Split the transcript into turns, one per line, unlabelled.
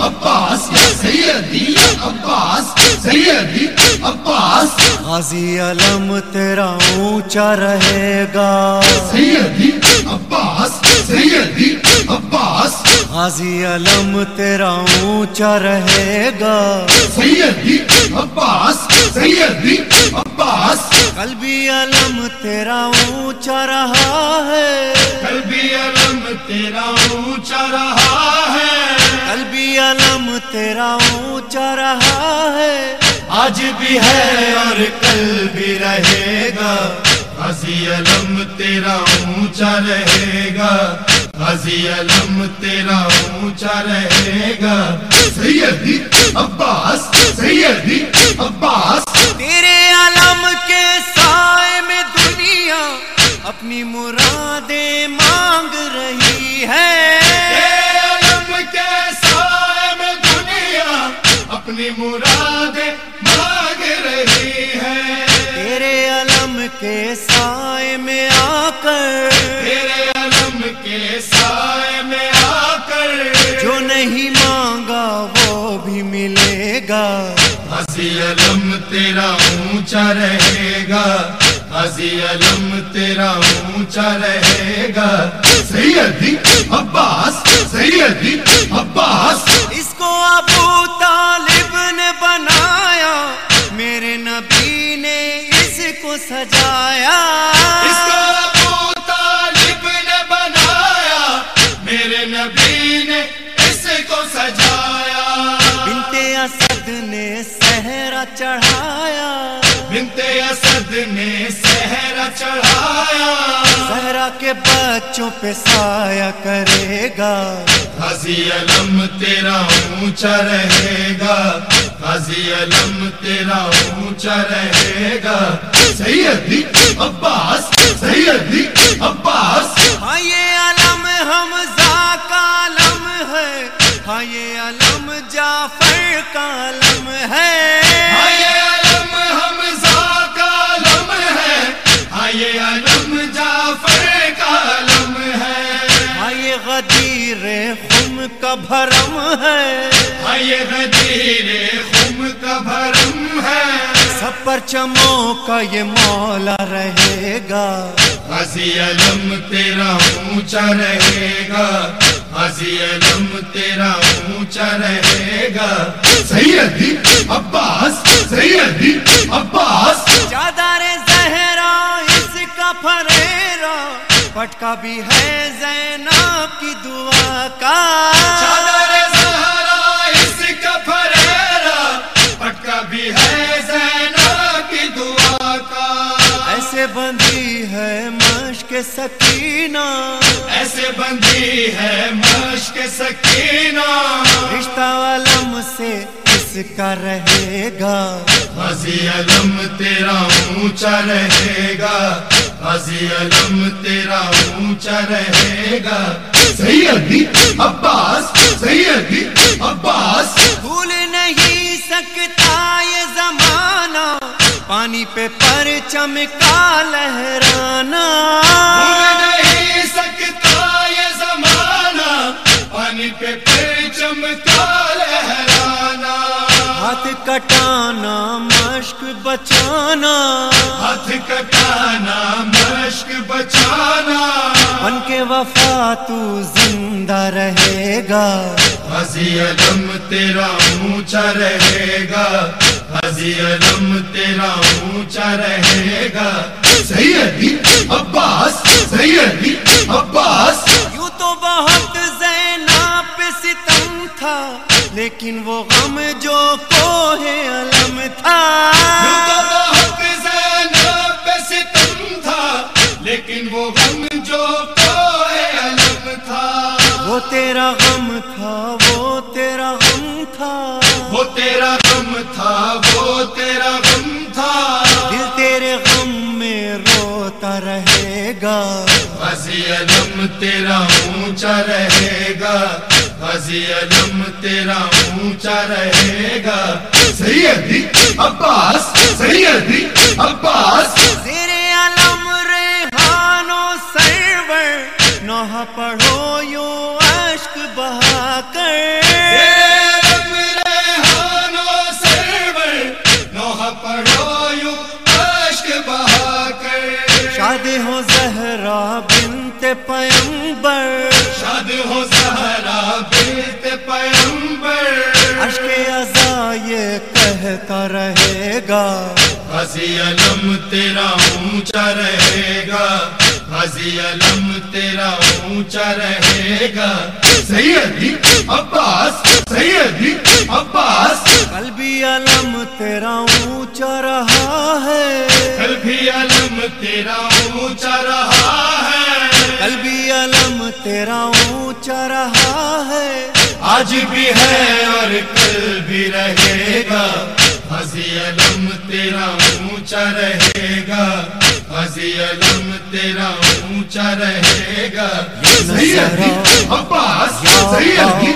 عباس یا سیدی یا عباس سیدی عباس
غازی علم تیرا اونچا رہے گا
سیدی عباس سیدی عباس
غازی علم تیرا اونچا رہے گا
سیدی عباس سیدی عباس
قلبی علم تیرا اونچا رہا ہے
قلبی علم تیرا اونچا رہا ہے
قلبی علم تیرا اونچا رہا ہے
آج بھی ہے اور کل بھی رہے گا غازی علم تیرا اونچا رہے گا غازی علم تیرا اونچا رہے گا سیدی عباس سیدی عباس
تیرے علم کے سائے میں دنیا اپنی مرادیں مانگ رہی ہے
تیرے علم کے سائے میں دنیا اپنی مرادیں مانگ رہی ہے
تیرے علم کے سائے میں آ کر
تیرے علم کے سائے میں آ کر
جو نہیں مانگا وہ بھی ملے گا
غازی علم تیرا اونچا رہے گا غازی علم تیرا اونچا رہے گا سیدی عباس سیدی عباس
اس کو ابو طالب نے بنایا میرے نبی نے اس کو سجایا
اس کو ابو طالب نے بنایا میرے نبی نے اس کو سجایا
بنت اسد نے صحرا چڑھایا
بنت اسد نے صحرا چڑھایا
صحرا کے بچوں پہ سایہ کرے گا
غازی علم تیرا اونچا رہے گا غازی علم تیرا اونچا رہے گا سیدی عباس سیدی عباس
ہاں یہ علم حمزہ کا علم ہے ہاں یہ علم جعفر کا علم ہے
ہاں یہ علم حمزہ کا علم ہے ہاں یہ علم جعفر کا علم ہے
ہاں یہ غدیر خم کا بھرم ہے
ہاں یہ غدیر خم کا بھرم ہے
سب پر چموں کا یہ مولا رہے گا
غازی علم تیرا اونچا رہے گا غازی علم تیرا اونچا رہے گا سیدی عباس سیدی عباس
چادر زہرا اس کا پھریرا پٹکا بھی ہے زینب کی دعا کا
چادر زہرا اس کا پھریرا پٹکا بھی ہے زینب کی دعا کا
ایسے بندھی ہے مشک سکینہ
ایسے بندھی ہے مشک سکینہ
رشتہ علم سے اس کا رہے گا
غازی علم تیرا اونچا رہے گا غازی علم تیرا اونچا رہے گا سیدی عباس سیدی عباس
بھول نہیں سکتا یہ زمانہ پانی پہ پرچم کا لہرانا
بھول نہیں سکتا یہ زمانہ پانی پہ پرچم کا لہرانا
ہاتھ کٹانا مشک بچانا
ہاتھ کٹانا مشک بچانا
بن کے وفا تو زندہ رہے گا
غازی علم تیرا اونچا رہے گا غازی علم تیرا اونچا رہے گا سیدی عباس سیدی عباس
یوں تو بہت زینب پہ ستم تھا لیکن وہ غم جو کوہ علم تھا
یوں تو بہت زینب پہ ستم تھا لیکن وہ غم جو کوہ علم تھا
وہ تیرا غم تھا وہ تیرا غم تھا
وہ تیرا غم تھا وہ تیرا غم تھا
دل تیرے غم میں روتا رہے گا
غازی علم تیرا اونچا رہے گا غازی علم تیرا اونچا رہے گا سیدی عباس سیدی عباس
زیر علم ریحان و سرور نوحہ پڑھو یوں اشک بہا کر رہتا رہے گا،
غازی علم تیرا اونچا رہے گا، غازی علم تیرا اونچا رہے گا، سیدی عباس، سیدی عباس،
قلبی علم تیرا اونچا رہا ہے،
قلبی علم تیرا اونچا رہا ہے،
قلبی علم تیرا اونچا رہا ہے،
آج بھی ہے اور کل بھی رہے گا، غازی علم تیرا اونچا رہے گا، غازی علم تیرا اونچا رہے گا، سیدی عباس، سیدی